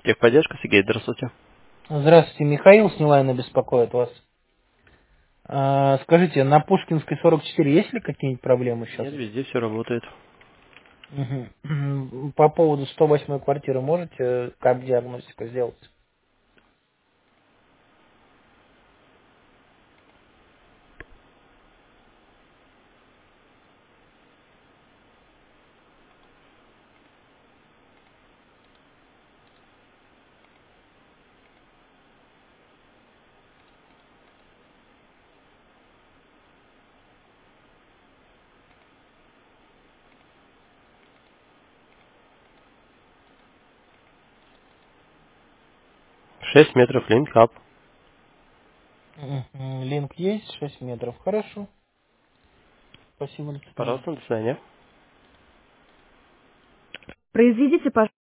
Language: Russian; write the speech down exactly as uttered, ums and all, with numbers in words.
Техподдержка, Сергей, здравствуйте. Здравствуйте, Михаил с Нилайна беспокоит вас. А, скажите, на Пушкинской сорок четыре есть ли какие-нибудь проблемы сейчас? Нет, везде все работает. Мгм. По поводу сто восьмой квартиры можете как диагностику сделать? Шесть метров линкап. Мгм. Линк есть, шесть метров. Хорошо. Спасибо, до свидания. Пожалуйста, до свидания. Произведите, пожалуйста.